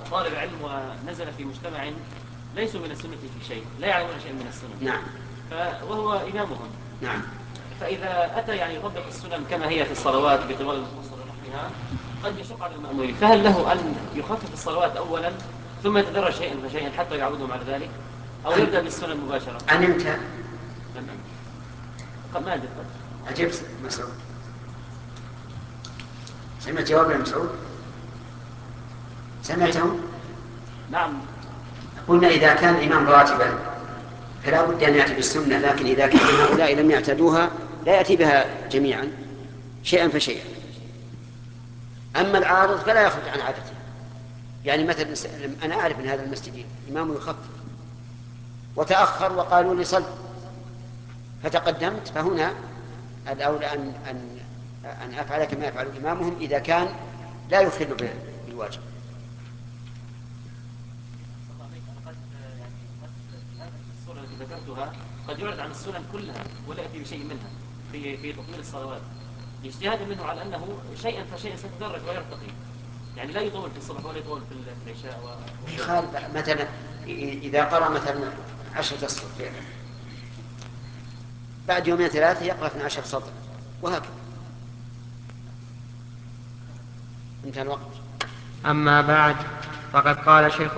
طالب علم ونزل في مجتمع ليسوا من السنة في شيء، لا يعلمون شيئا من السنة. نعم. وهو إمامهم. نعم. فإذا أتى يعني يطبق السنن كما هي في الصلوات بطوال المفصل ونحوها قد يشق على المأمومين، فهل له أن يخفف الصلوات أولا ثم يتدرج شيئا فشيئا حتى يعودهم على ذلك، أو يبدأ بالسنن مباشرة؟ أنمت؟ ما أدري. أجبت مسعود؟ سمعت جواب مسعود؟ سمعته؟ نعم. قلنا إذا كان الإمام راتبا فلا بد أن يأتي بالسنة، لكن إذا كان هؤلاء لم يعتدوها لا يأتي بها جميعا شيئا فشيئا. أما العارض فلا يخرج عن عادته. يعني مثلا أنا أعرف أن هذا المسجد إمامه يخفف وتأخر وقالوا لي صل، فتقدمت، فهنا الأولى أن أفعل كما يفعل إمامهم إذا كان لا يخل بالواجب. الصورة التي ذكرتها قد يعرض عن السنن كلها ولا يأتي بشيء منها في تطويل الصلوات، اجتهادا منه على أنه شيئا فشيئا سيتدرج ويرتقي، يعني لا يطول في الصبح ولا يطول في العشاء مثلا إذا قرأ مثلا 10 أسطر بعد يومين 3 يقرأ 12 سطر وهكذا. انتهى الوقت. أما بعد، فقد قال شيخ